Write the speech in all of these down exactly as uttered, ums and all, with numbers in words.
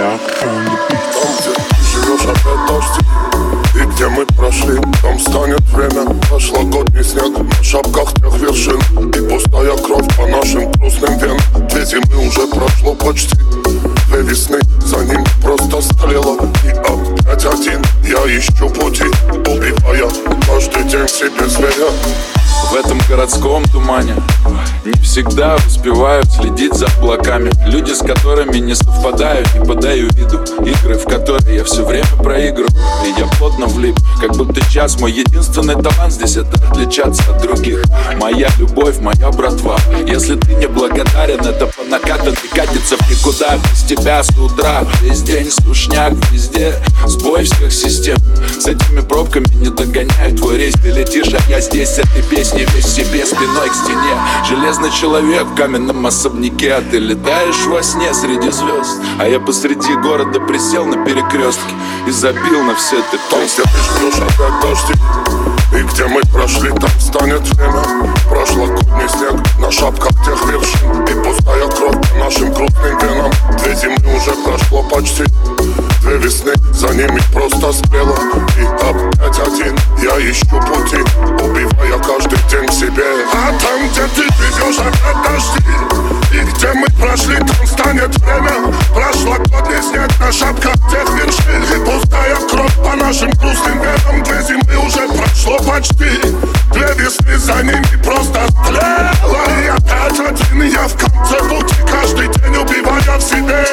Jack on the beat. Там, где ты живешь, опять дожди. И где мы прошли, там станет время. Прошлогодний снег на шапках тех вершин. И пустая кровь по нашим грустным венам. Две зимы уже прошло почти. Две весны, за ним просто стрела. И опять один, я ищу пути, убивая каждый день себе зверя. В этом городском тумане не всегда успевают следить за облаками. Люди, с которыми не совпадаю, не подаю виду. Игры, в которые я все время проигрываю. И я плотно влип, как будто час. Мой единственный талант здесь — это отличаться от других. Моя любовь, моя братва. Если ты не благодарен, это по накатанной катится в никуда. Без тебя с утра весь день скучняк везде. Сбой всех систем. С этими пробками не догоняю твой рейс. Ты летишь, а я здесь с этой песней весь себе спиной к стене. Железный человек в каменном особняке. А ты летаешь во сне среди звезд. А я посреди города присел на перекрестке и забил на все ты Там, где ты ждешь, опять дожди. И где мы прошли, там станет время. Прошлогодний снег на шапках тех вершин. И пустая кровь по нашим крупным венам. Две зимы уже прошло почти. Две весны, за ними просто стрела. И опять один, я ищу пути, убивая каждый день себе. А там, где ты придешь, опять дожди. И где мы прошли, там станет время. Прошлогодний снег на шапках тех вершин. И пустая кровь по нашим грустным венам. Две зимы уже прошло почти. Две весны, за ними просто стрела. И опять один, я в конце пути, каждый день убивая в себе.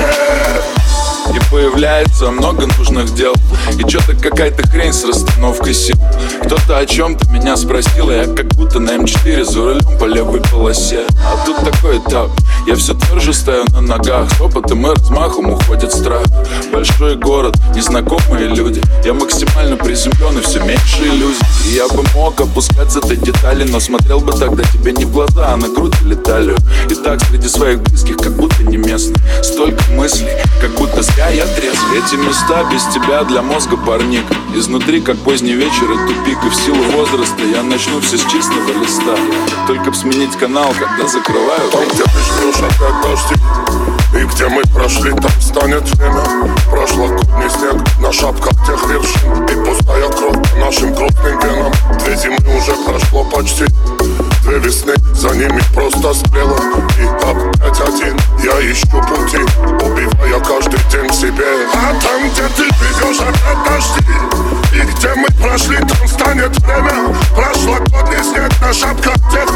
И появляется много нужных дел. И чё-то какая-то хрень с расстановкой сил. Кто-то о чем-то меня спросил, и я как будто на эм четыре за рулем по левой полосе. А тут такой этап, я все тверже стою на ногах. С опытом и размахом уходит страх. Большой город, незнакомые люди. Я максимально приземлен и все меньше иллюзий. И я бы мог опускаться до деталей, но смотрел бы тогда тебе не в глаза, а на грудь или талию. И так среди своих близких, как будто не местный. Столько мыслей, как будто зря я трезв. Эти места без тебя для мозга парник. Изнутри, как поздний вечер и тупик. И в силу возраста я начну все с чистого листа. Только б сменить канал, когда закрываю. Там, где ты ждешь, опять дожди. И где мы прошли, там станет время. Прошлогодний снег на шапках тех вершин. И пустая кровь по нашим крупным венам. Две зимы уже прошло почти. Две весны, за ними просто стрела. И опять один, я ищу пути, убивая каждый день себе. А там, где ты придешь, опять дожди. И где мы прошли, там станет время. Прошлогодний снег на шапках тех